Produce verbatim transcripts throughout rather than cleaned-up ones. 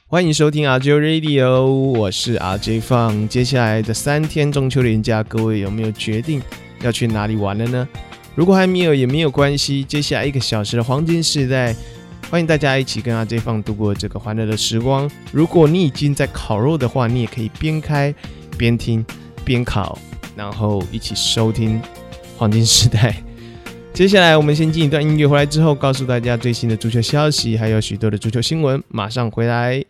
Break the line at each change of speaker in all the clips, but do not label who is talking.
欢迎收听 R J Radio， 我是 R J 放。接下来的三天中秋连假，各位有没有决定要去哪里玩了呢？如果还没有也没有关系，接下来一个小时的黄金时代，欢迎大家一起跟 R J 放度过这个欢乐的时光。如果你已经在烤肉的话，你也可以边开边听边烤，然后一起收听黄金时代。接下来我们先进一段音乐，回来之后告诉大家最新的足球消息，还有许多的足球新闻，马上回来。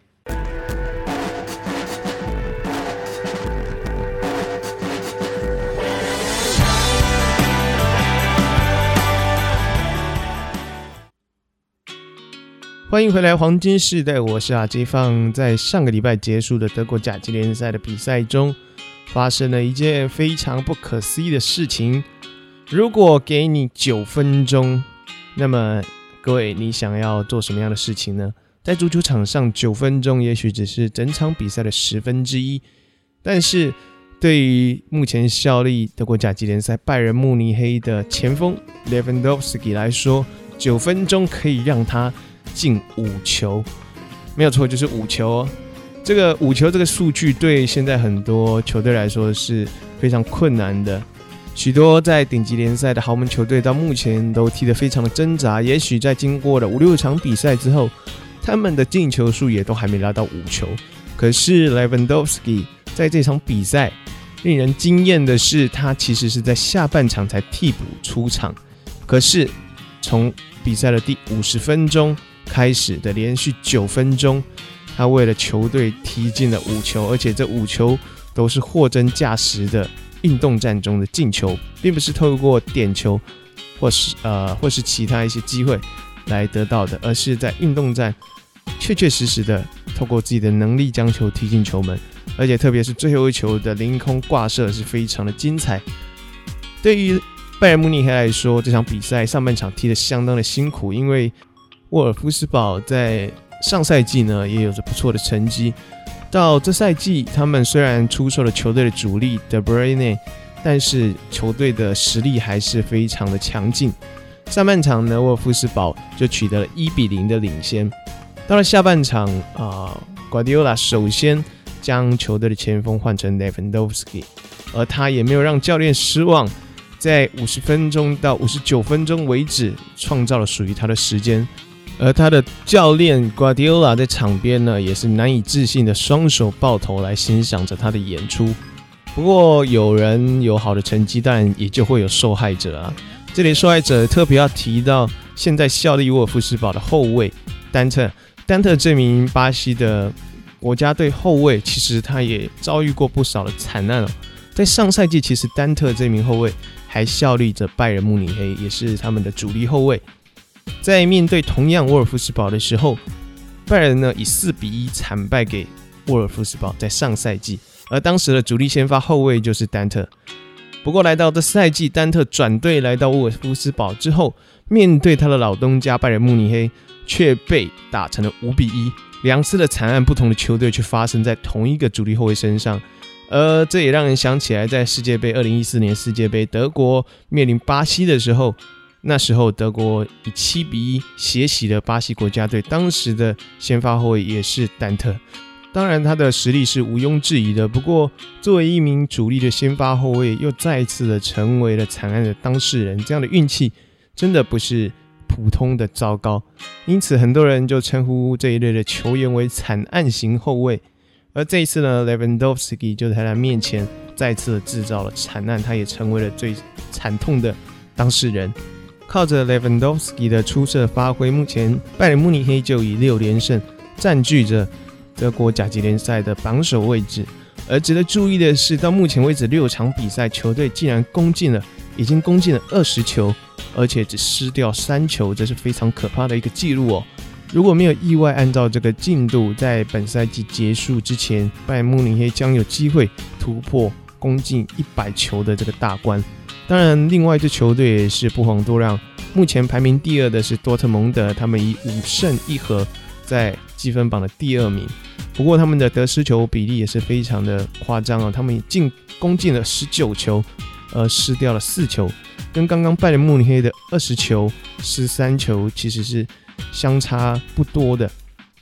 欢迎回来黄金时代，我是 R J 放。在上个礼拜结束的德国甲级联赛的比赛中，发生了一件非常不可思议的事情。如果给你九分钟，那么各位你想要做什么样的事情呢？在足球场上，九分钟也许只是整场比赛的十分之一，但是对于目前效力德国甲级联赛拜仁慕尼黑的前锋 Lewandowski 来说，九分钟可以让他进五球，没有错，就是五球哦。这个五球这个数据对现在很多球队来说是非常困难的。许多在顶级联赛的豪门球队到目前都踢得非常的挣扎，也许在经过了五六场比赛之后，他们的进球数也都还没拉到五球。可是 Lewandowski 在这场比赛令人惊艳的是，他其实是在下半场才替补出场，可是从比赛的第五十分钟开始的连续九分钟，他为了球队踢进了五球，而且这五球都是货真价实的运动战中的进球，并不是透过点球或是呃或是其他一些机会来得到的，而是在运动战确确实实的透过自己的能力将球踢进球门，而且特别是最后一球的凌空挂射是非常的精彩。对于拜仁慕尼黑来说，这场比赛上半场踢得相当的辛苦，因为沃尔夫斯堡在上赛季呢也有着不错的成绩，到这赛季他们虽然出售了球队的主力 De Bruyne， 但是球队的实力还是非常的强劲。上半场呢，沃尔夫斯堡就取得了一比零的领先。到了下半场，呃 Guardiola 首先将球队的前锋换成 Lewandowski， 而他也没有让教练失望，在五十分钟到五十九分钟为止创造了属于他的时间。而他的教练 Guardiola 在场边呢，也是难以置信的双手抱头来欣赏着他的演出。不过有人有好的成绩，当然也就会有受害者啊。这里受害者特别要提到现在效力沃尔夫斯堡的后卫丹特。丹特这名巴西的国家队后卫，其实他也遭遇过不少的惨案哦。在上赛季，其实丹特这名后卫还效力着拜仁慕尼黑，也是他们的主力后卫。在面对同样沃尔夫斯堡的时候，拜仁呢以四比一惨败给沃尔夫斯堡，在上赛季，而当时的主力先发后卫就是丹特。不过来到这赛季，丹特转队来到沃尔夫斯堡之后，面对他的老东家拜仁慕尼黑，却被打成了五比一。两次的惨案，不同的球队却发生在同一个主力后卫身上。而这也让人想起来，在世界杯二零一四年世界杯德国面临巴西的时候，那时候德国以七比一血洗了巴西国家队，当时的先发后卫也是丹特。当然他的实力是毋庸置疑的，不过作为一名主力的先发后卫，又再一次的成为了惨案的当事人，这样的运气真的不是普通的糟糕，因此很多人就称呼这一类的球员为惨案型后卫。而这一次呢 Lewandowski 就在他面前再次的制造了惨案，他也成为了最惨痛的当事人。靠着 Lewandowski 的出色发挥，目前拜仁慕尼黑就以六连胜占据着德国甲级联赛的榜首位置。而值得注意的是，到目前为止六场比赛，球队竟然攻进了已经攻进了二十球，而且只失掉三球，这是非常可怕的一个记录哦。如果没有意外，按照这个进度，在本赛季结束之前，拜仁慕尼黑将有机会突破攻进一百球的这个大关。当然，另外一支球队也是不遑多让，目前排名第二的是多特蒙德，他们以五胜一和在积分榜的第二名。不过他们的得失球比例也是非常的夸张哦，他们进攻进了十九球，而失掉了四球，跟刚刚拜仁慕尼黑的二十球失三球其实是相差不多的。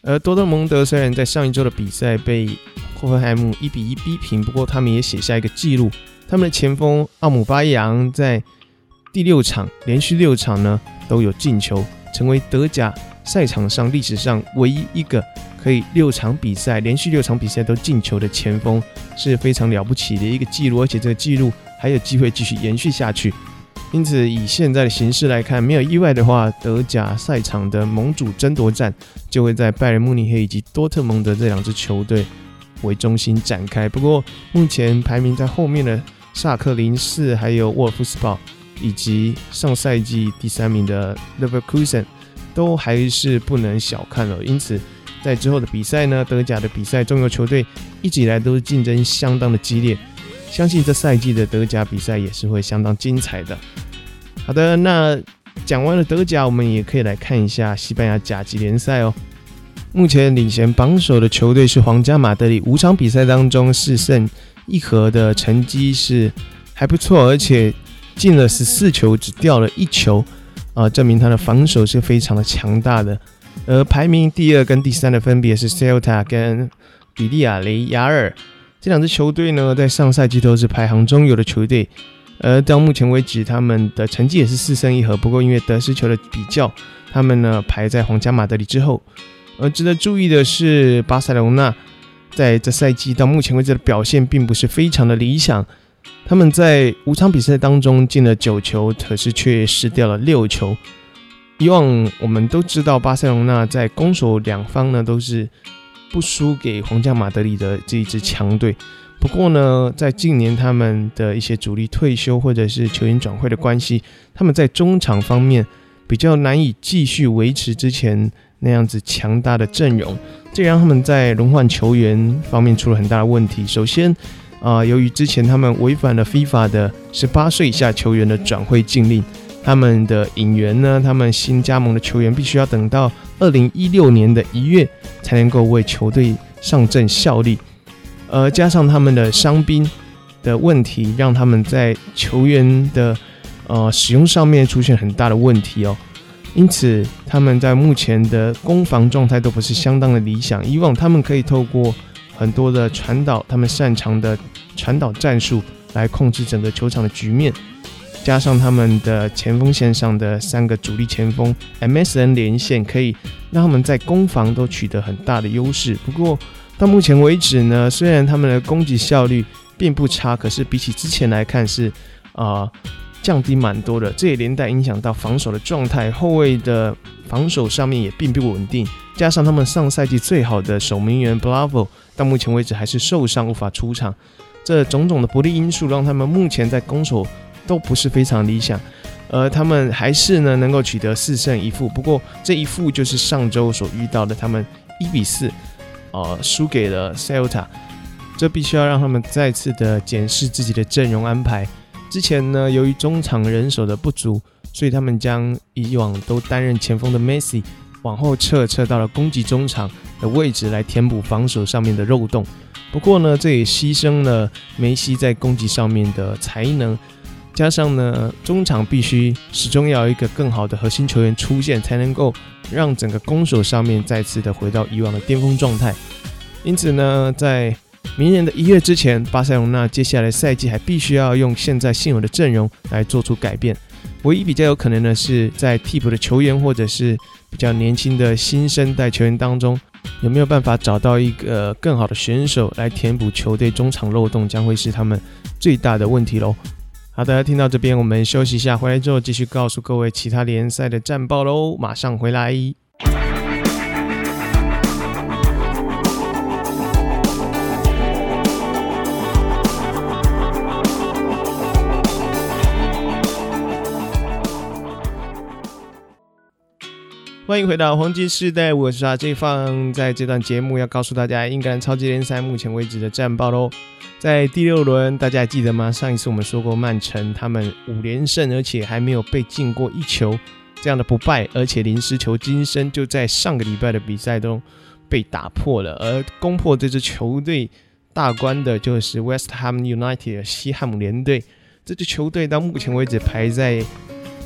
而多特蒙德虽然在上一周的比赛被霍芬海姆一比一逼平，不过他们也写下一个纪录，他们的前锋奥姆巴扬在第六场连续六场呢都有进球，成为德甲赛场上历史上唯一一个可以六场比赛连续六场比赛都进球的前锋，是非常了不起的一个纪录，而且这个纪录还有机会继续延续下去。因此以现在的形势来看，没有意外的话，德甲赛场的盟主争夺战就会在拜仁慕尼黑以及多特蒙德这两支球队为中心展开。不过目前排名在后面的萨克零四还有沃尔夫斯堡以及上赛季第三名的 Leverkusen 都还是不能小看了。因此在之后的比赛呢，德甲的比赛中游球队一直以来都是竞争相当的激烈，相信这赛季的德甲比赛也是会相当精彩的。好的，那讲完了德甲，我们也可以来看一下西班牙甲级联赛哦。目前领衔榜首的球队是皇家马德里，五场比赛当中四胜一和的成绩是还不错，而且进了十四球只掉了一球，呃，证明他的防守是非常的强大的。而排名第二跟第三的分别是 Celta 跟比利亚雷亚尔，这两支球队呢在上赛季都是排行中游的球队，而到目前为止他们的成绩也是四胜一和，不过因为得失球的比较，他们呢排在皇家马德里之后。而值得注意的是，巴塞隆纳在这赛季到目前为止的表现并不是非常的理想，他们在五场比赛当中进了九球，可是却失掉了六球。以往我们都知道巴塞隆纳在攻守两方呢都是不输给皇家马德里的这一支强队，不过呢在近年他们的一些主力退休或者是球员转会的关系，他们在中场方面比较难以继续维持之前那样子强大的阵容，这让他们在轮换球员方面出了很大的问题。首先呃、由于之前他们违反了 FIFA 的十八岁以下球员的转会禁令，他们的引援呢，他们新加盟的球员必须要等到二零一六年的一月才能够为球队上阵效力，而加上他们的伤兵的问题，让他们在球员的、呃、使用上面出现很大的问题哦。因此他们在目前的攻防状态都不是相当的理想，以往他们可以透过很多的传导，他们擅长的传导战术来控制整个球场的局面，加上他们的前锋线上的三个主力前锋 M S N 连线，可以让他们在攻防都取得很大的优势。不过到目前为止呢，虽然他们的攻击效率并不差，可是比起之前来看是、呃、降低蛮多的，这也连带影响到防守的状态，后卫的防守上面也并不稳定，加上他们上赛季最好的守门员 Bravo 到目前为止还是受伤无法出场，这种种的不利因素让他们目前在攻守都不是非常理想，而他们还是呢能够取得四胜一负，不过这一负就是上周所遇到的他们一比四呃输给了 Celta， 这必须要让他们再次的检视自己的阵容安排。之前呢由于中场人手的不足，所以他们将以往都担任前锋的 Messi 往后撤撤到了攻击中场的位置来填补防守上面的漏洞，不过呢这也牺牲了梅西在攻击上面的才能，加上呢中场必须始终要有一个更好的核心球员出现，才能够让整个攻守上面再次的回到以往的巅峰状态。因此呢在明年的一月之前，巴塞隆纳接下来赛季还必须要用现在现有的阵容来做出改变，唯一比较有可能的是在替补的球员或者是比较年轻的新生代球员当中，有没有办法找到一个更好的选手来填补球队中场漏洞，将会是他们最大的问题咯。好的，听到这边我们休息一下，回来之后继续告诉各位其他联赛的战报咯，马上回来。欢迎回到黄金世代，我是阿 J 放。在这段节目要告诉大家英格兰超级联赛目前为止的战报咯。在第六轮大家还记得吗？上一次我们说过曼城他们五连胜，而且还没有被进过一球，这样的不败而且零失球金身就在上个礼拜的比赛中被打破了，而攻破这支球队大关的就是 West Ham United 西汉姆联队。这支球队到目前为止排在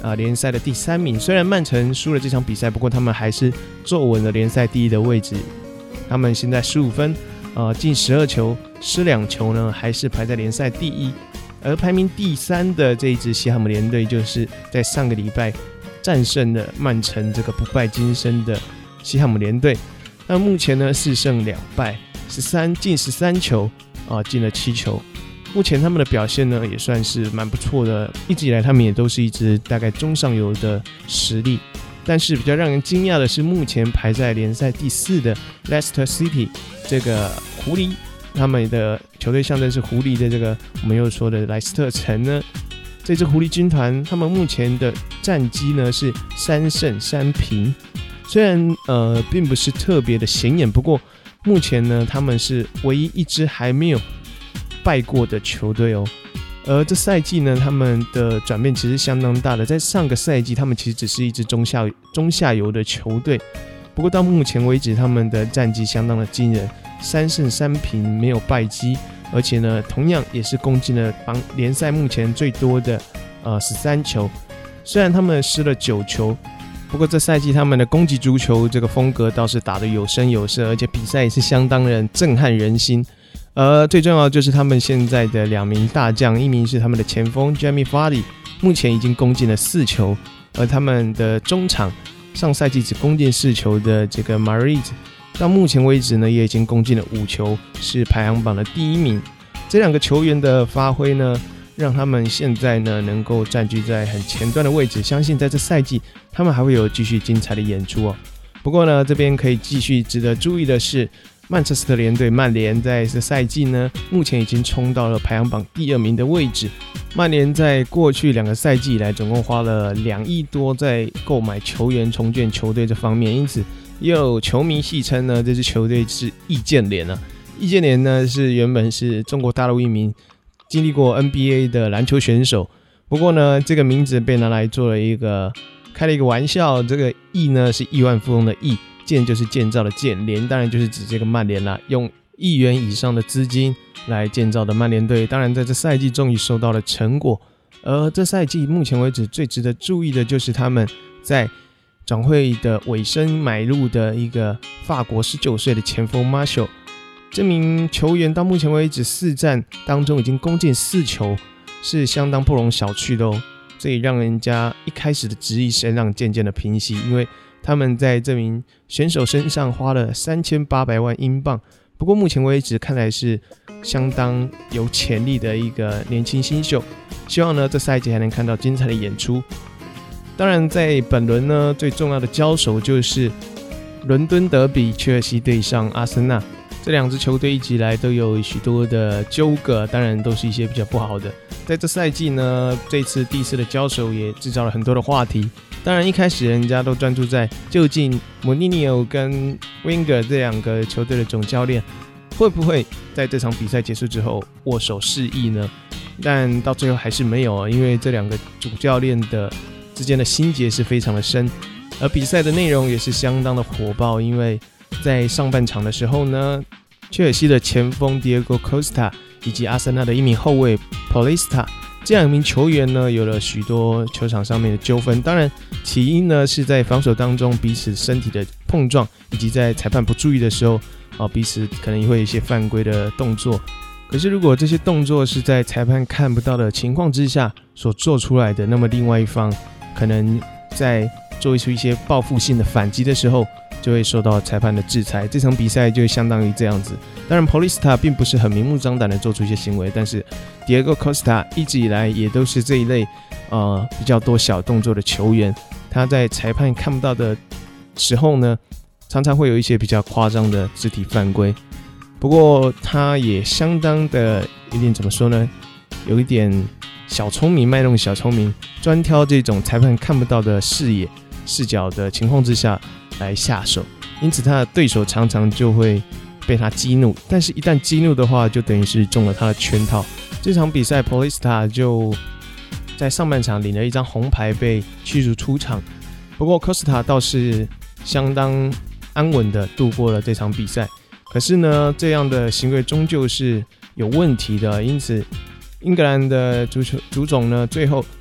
呃联赛的第三名。虽然曼城输了这场比赛，不过他们还是坐稳了联赛第一的位置。他们现在十五分，呃进十二球，失两球呢，还是排在联赛第一。而排名第三的这一支西汉姆联队，就是在上个礼拜战胜了曼城这个不败金身的西汉姆联队。那目前呢四胜两败，十三进十三球，啊、呃、进了七球。目前他们的表现呢也算是蛮不错的，一直以来他们也都是一支大概中上游的实力。但是比较让人惊讶的是，目前排在联赛第四的 Leicester City 这个狐狸，他们的球队象征是狐狸的这个我们又说的莱斯特城呢，这支狐狸军团他们目前的战绩呢是三胜三平，虽然呃并不是特别的显眼，不过目前呢他们是唯一一支还没有败过的球队哦。而这赛季呢，他们的转变其实相当大的。在上个赛季，他们其实只是一支中下中下游的球队，不过到目前为止，他们的战绩相当的惊人，三胜三平，没有败绩，而且呢，同样也是攻进了帮联赛目前最多的呃十三球。虽然他们失了九球，不过这赛季他们的攻击足球这个风格倒是打得有声有色，而且比赛也是相当的震撼人心。而最重要的就是他们现在的两名大将，一名是他们的前锋 Jamie Vardy， 目前已经攻进了四球，而他们的中场上赛季只攻进四球的这个 Mahrez， 到目前为止呢也已经攻进了五球，是排行榜的第一名。这两个球员的发挥呢，让他们现在呢能够占据在很前端的位置，相信在这赛季他们还会有继续精彩的演出哦。不过呢，这边可以继续值得注意的是，曼彻斯特联队曼联在这赛季呢，目前已经冲到了排行榜第二名的位置。曼联在过去两个赛季以来，总共花了两亿多在购买球员、重建球队这方面，因此也有球迷戏称呢，这支球队是易建联啊。易建联呢是原本是中国大陆一名经历过 N B A 的篮球选手，不过呢，这个名字被拿来做了一个开了一个玩笑，这个亿呢是亿万富翁的亿。建就是建造的建，联当然就是指这个曼联啦，用亿元以上的资金来建造的曼联队，当然在这赛季终于收到了成果。而这赛季目前为止最值得注意的就是他们在转会的尾声买入的一个法国十九岁的前锋 Martial， 这名球员到目前为止四战当中已经攻进四球，是相当不容小觑的哦。这也让人家一开始的质疑声浪渐渐的平息，因为他们在这名选手身上花了三千八百万英镑，不过目前为止看来是相当有潜力的一个年轻新秀，希望呢这赛季还能看到精彩的演出。当然在本轮呢最重要的交手就是伦敦德比，切尔西对上阿森纳，这两支球队一直以来都有许多的纠葛，当然都是一些比较不好的。在这赛季呢，这次第一次的交手也制造了很多的话题。当然一开始人家都专注在究竟莫尼尼奥跟 Wenger 这两个球队的总教练会不会在这场比赛结束之后握手示意呢？但到最后还是没有，因为这两个主教练的之间的心结是非常的深，而比赛的内容也是相当的火爆。因为在上半场的时候呢，切尔西的前锋 Diego Costa 以及阿森纳的一名后卫 Paulista这两名球员呢，有了许多球场上面的纠纷。当然，起因呢是在防守当中彼此身体的碰撞，以及在裁判不注意的时候，啊，彼此可能也会有一些犯规的动作。可是，如果这些动作是在裁判看不到的情况之下所做出来的，那么另外一方可能在做出一些报复性的反击的时候，就会受到裁判的制裁。这场比赛就相当于这样子。当然 Paulista 并不是很明目张胆的做出一些行为，但是 Diego Costa 一直以来也都是这一类呃比较多小动作的球员。他在裁判看不到的时候呢，常常会有一些比较夸张的肢体犯规。不过他也相当的有点怎么说呢，有一点小聪明，卖弄小聪明，专挑这种裁判看不到的视野视角的情况之下来下手，因此他的对手常常就会被他激怒，但是一旦激怒的话，就等于是中了他的圈套。这场比赛 Paulista 就在上半场领了一张红牌被驱逐出场，不过 Costa 倒是相当安稳的度过了这场比赛。可是呢，这样的行为终究是有问题的，因此英格兰的足球足总呢，最后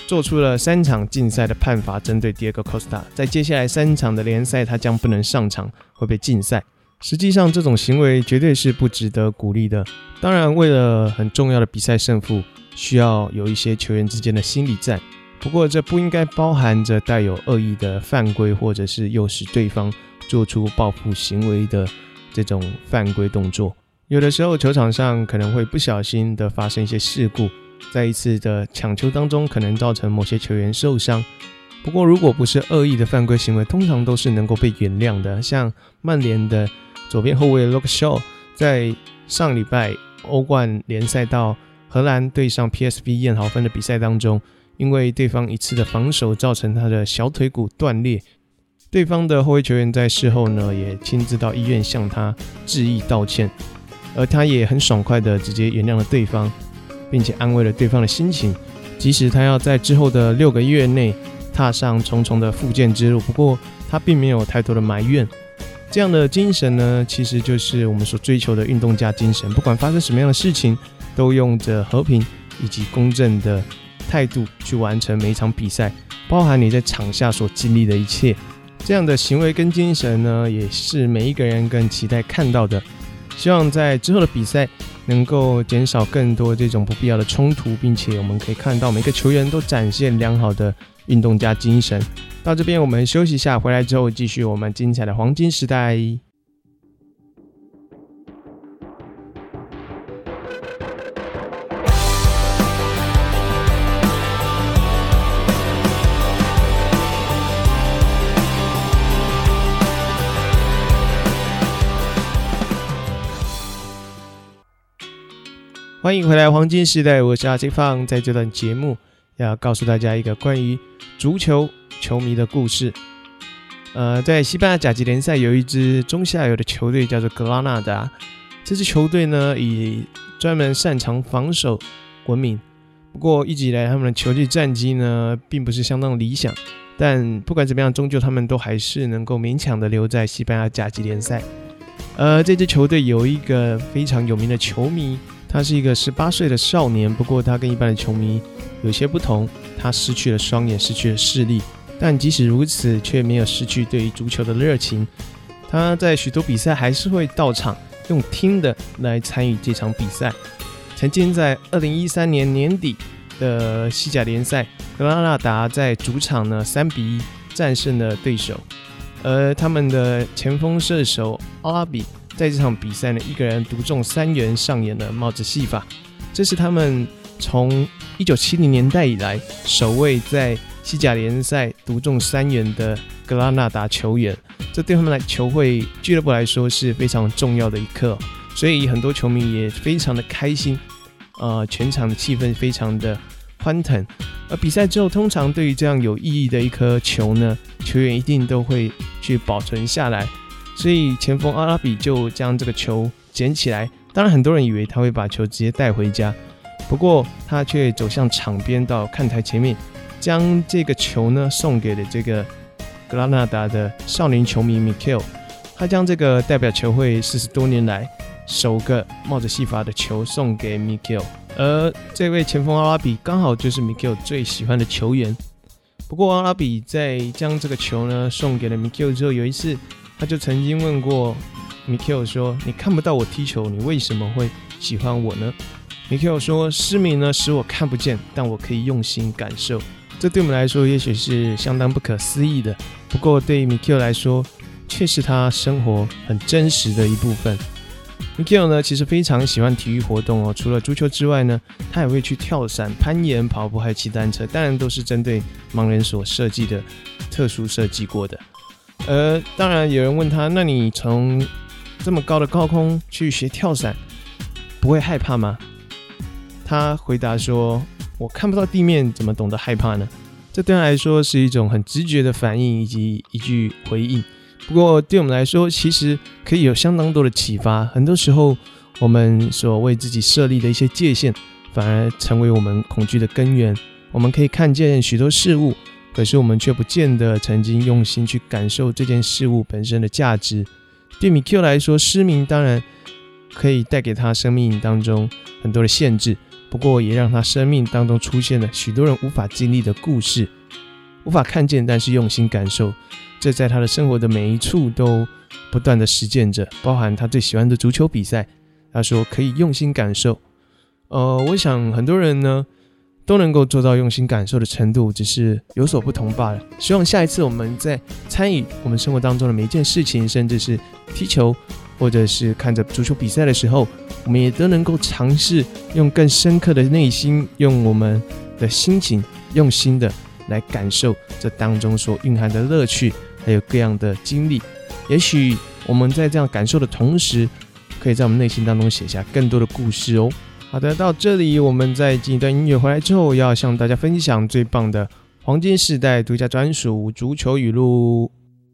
做出了三场禁赛的判罚，针对 Diego Costa， 在接下来三场的联赛他将不能上场，会被禁赛。实际上这种行为绝对是不值得鼓励的。当然为了很重要的比赛胜负，需要有一些球员之间的心理战，不过这不应该包含着带有恶意的犯规，或者是诱使对方做出报复行为的这种犯规动作。有的时候球场上可能会不小心的发生一些事故，在一次的抢球当中可能造成某些球员受伤，不过如果不是恶意的犯规行为，通常都是能够被原谅的。像曼联的左边后卫 Luke Shaw 在上礼拜欧冠联赛到荷兰对上 P S V 燕豪芬的比赛当中，因为对方一次的防守造成他的小腿骨断裂，对方的后卫球员在事后呢也亲自到医院向他致意道歉，而他也很爽快的直接原谅了对方，并且安慰了对方的心情，即使他要在之后的六个月内踏上重重的复健之路，不过他并没有太多的埋怨。这样的精神呢，其实就是我们所追求的运动家精神，不管发生什么样的事情，都用着和平以及公正的态度去完成每一场比赛，包含你在场下所经历的一切。这样的行为跟精神呢，也是每一个人更期待看到的。希望在之后的比赛能够减少更多这种不必要的冲突，并且我们可以看到每个球员都展现良好的运动家精神。到这边我们休息一下，回来之后继续我们精彩的黄金时代。欢迎回来黄金时代，我是阿 J 放。在这段节目要告诉大家一个关于足球球迷的故事。呃，在西班牙甲级联赛有一支中下游的球队叫做格拉纳达，这支球队呢以专门擅长防守闻名，不过一直以来他们的球队战绩呢并不是相当理想，但不管怎么样，终究他们都还是能够勉强的留在西班牙甲级联赛。呃，这支球队有一个非常有名的球迷，他是一个十八岁的少年，不过他跟一般的球迷有些不同，他失去了双眼，失去了视力，但即使如此却没有失去对于足球的热情。他在许多比赛还是会到场，用听的来参与这场比赛。曾经在二零一三年年底的西甲联赛，格拉纳达在主场呢三比一战胜了对手，而他们的前锋射手阿拉比在这场比赛呢，一个人独中三元，上演了帽子戏法。这是他们从一九七零年代以来首位在西甲联赛独中三元的格拉纳达球员，这对他们来球会俱乐部来说是非常重要的一刻，所以很多球迷也非常的开心，呃，全场的气氛非常的欢腾。而比赛之后，通常对于这样有意义的一颗球呢，球员一定都会去保存下来。所以前锋阿拉比就将这个球捡起来，当然很多人以为他会把球直接带回家，不过他却走向场边到看台前面，将这个球呢送给了这个格拉纳达的少年球迷 Mikel。 他将这个代表球会四十多年来首个冒着戏法的球送给 Mikel， 而这位前锋阿拉比刚好就是 Mikel 最喜欢的球员。不过阿拉比在将这个球呢送给了 Mikel 之后，有一次他就曾经问过 Mikel 说，你看不到我踢球，你为什么会喜欢我呢？ Mikel 说，失明呢使我看不见，但我可以用心感受。这对我们来说也许是相当不可思议的，不过对 Mikel 来说却是他生活很真实的一部分。 Mikel 呢其实非常喜欢体育活动哦，除了足球之外呢，他也会去跳伞、攀岩、跑步还有骑单车，当然都是针对盲人所设计的，特殊设计过的。而当然有人问他，那你从这么高的高空去学跳伞不会害怕吗？他回答说，我看不到地面，怎么懂得害怕呢？这对他来说是一种很直觉的反应以及一句回应，不过对我们来说其实可以有相当多的启发。很多时候我们所为自己设立的一些界限反而成为我们恐惧的根源。我们可以看见许多事物，可是我们却不见得曾经用心去感受这件事物本身的价值。对Mikel来说，失明当然可以带给他生命当中很多的限制， 不过也让他生命当中出现了许多人无法经历的故事，无法看见但是用心感受，这在他的生活的每一处都不断的实践着，包含他最喜欢的足球比赛，他说可以用心感受。呃，我想很多人呢都能够做到用心感受的程度，只是有所不同罢了。希望下一次我们在参与我们生活当中的每一件事情，甚至是踢球或者是看着足球比赛的时候，我们也都能够尝试用更深刻的内心，用我们的心情用心的来感受这当中所蕴含的乐趣，还有各样的经历。也许我们在这样感受的同时，可以在我们内心当中写下更多的故事哦。好的，到这里我们在进一段音乐回来之后，要向大家分享最棒的黄金时代独家专属足球语录。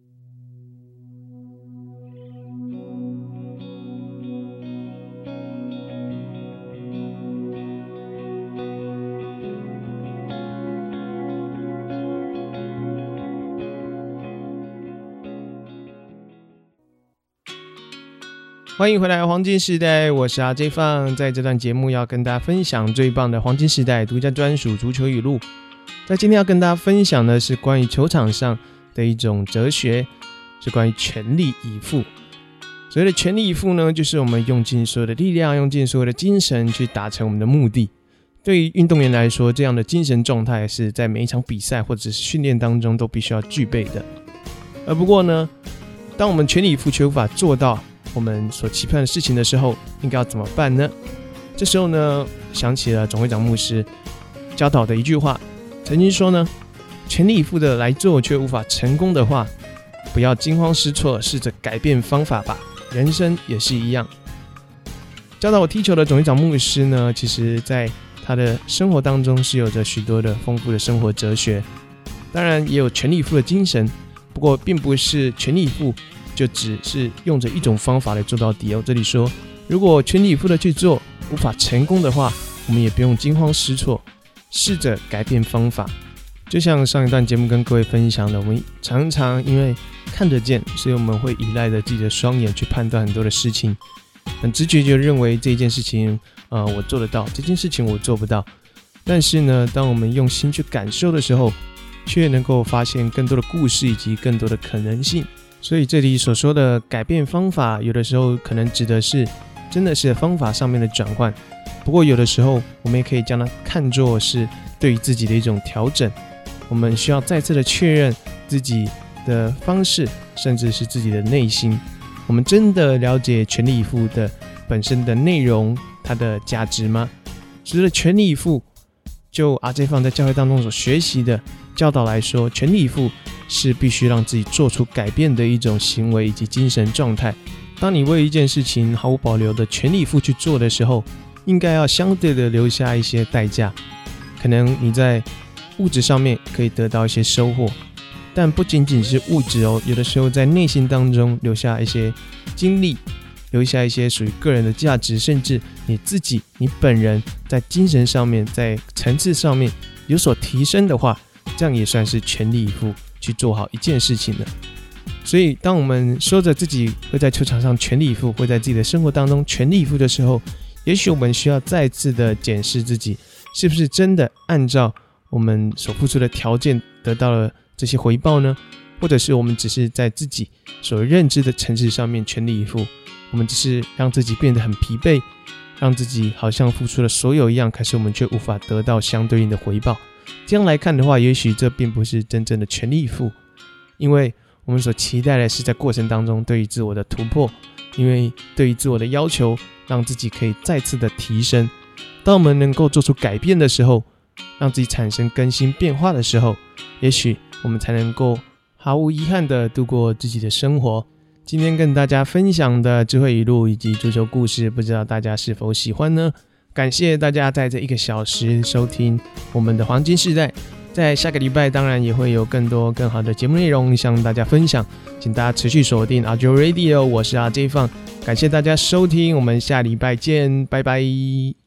欢迎回来黄金时代，我是阿 J 放。在这段节目要跟大家分享最棒的黄金时代独家专属足球语录。在今天要跟大家分享的是关于球场上的一种哲学，是关于全力以赴。所谓的全力以赴呢，就是我们用尽所有的力量，用尽所有的精神去达成我们的目的。对于运动员来说，这样的精神状态是在每一场比赛或者是训练当中都必须要具备的。而不过呢，当我们全力以赴却无法做到我们所期盼的事情的时候，应该要怎么办呢？这时候呢，想起了总会长牧师教导的一句话，曾经说呢，全力以赴的来做却无法成功的话，不要惊慌失措，试着改变方法吧。人生也是一样。教导我踢球的总会长牧师呢，其实在他的生活当中是有着许多的丰富的生活哲学，当然也有全力以赴的精神，不过并不是全力以赴就只是用着一种方法来做到底哦。这里说，如果全力以赴的去做无法成功的话，我们也不用惊慌失措，试着改变方法。就像上一段节目跟各位分享的，我们常常因为看得见，所以我们会依赖着自己的双眼去判断很多的事情，很直觉就认为这件事情呃，我做得到，这件事情我做不到。但是呢，当我们用心去感受的时候，却能够发现更多的故事以及更多的可能性。所以这里所说的改变方法，有的时候可能指的是真的是方法上面的转换，不过有的时候我们也可以将它看作是对于自己的一种调整。我们需要再次的确认自己的方式，甚至是自己的内心，我们真的了解全力以赴的本身的内容，它的价值吗？除了全力以赴，就阿 J 放在教会当中所学习的教导来说，全力以赴是必须让自己做出改变的一种行为以及精神状态。当你为一件事情毫无保留的全力以赴去做的时候，应该要相对的留下一些代价。可能你在物质上面可以得到一些收获，但不仅仅是物质哦，有的时候在内心当中留下一些经历，留下一些属于个人的价值，甚至你自己你本人在精神上面在层次上面有所提升的话，这样也算是全力以赴去做好一件事情了。所以当我们说着自己会在球场上全力以赴，会在自己的生活当中全力以赴的时候，也许我们需要再次的检视自己是不是真的按照我们所付出的条件得到了这些回报呢？或者是我们只是在自己所认知的层次上面全力以赴，我们只是让自己变得很疲惫，让自己好像付出了所有一样，可是我们却无法得到相对应的回报。这样来看的话，也许这并不是真正的全力以赴，因为我们所期待的是在过程当中对于自我的突破，因为对于自我的要求，让自己可以再次的提升。当我们能够做出改变的时候，让自己产生更新变化的时候，也许我们才能够毫无遗憾的度过自己的生活。今天跟大家分享的智慧语录以及足球故事，不知道大家是否喜欢呢？感谢大家在这一个小时收听我们的黄金世代，在下个礼拜当然也会有更多更好的节目内容向大家分享，请大家持续锁定 Audio Radio， 我是阿 J 放，感谢大家收听，我们下礼拜见，拜拜。